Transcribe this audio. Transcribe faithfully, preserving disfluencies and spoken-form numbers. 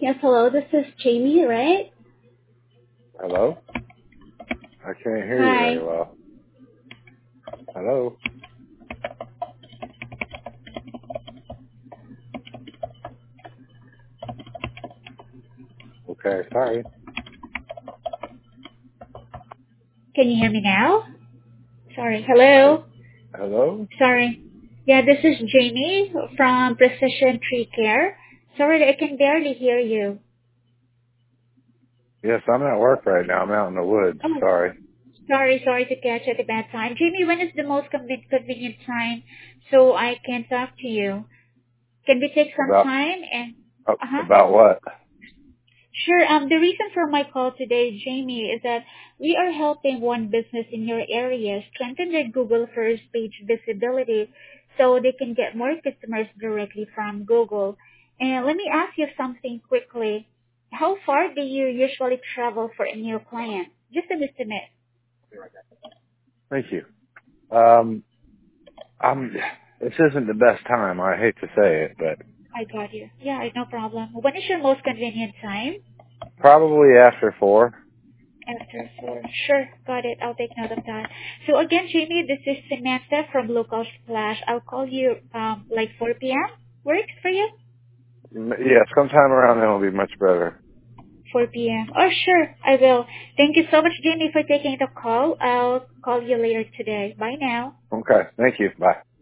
Yes, hello, this is Jamie, right? Hello? I can't hear you Hi. very well. Hello? Okay, sorry. Can you hear me now? Sorry. Hello? Hello? Sorry. Yeah, this is Jamie from Precision Tree Care. Sorry, I can barely hear you. Yes, I'm at work right now. I'm out in the woods. Oh, Sorry. sorry, sorry to catch at a bad time. Jamie, when is the most conven- convenient time so I can talk to you? Can we take some About, time and... uh, Uh-huh. about what? Sure. Um, the reason for my call today, Jamie, is that we are helping one business in your area strengthen their Google first page visibility so they can get more customers directly from Google. And let me ask you something quickly. How far do you usually travel for a new client? Just an estimate. Thank you. Um, I'm, this isn't the best time. I hate to say it, but I got you. Yeah, no problem. When is your most convenient time? probably after four. After four. Sure, got it. I'll take note of that. So again, Jamie, this is Samantha from Local Splash. I'll call you um like four p m. Works for you? M- Yeah, sometime around then will be much better. four p m. Oh, sure, I will. Thank you so much, Jamie, for taking the call. I'll call you later today. Bye now. Okay, thank you. Bye.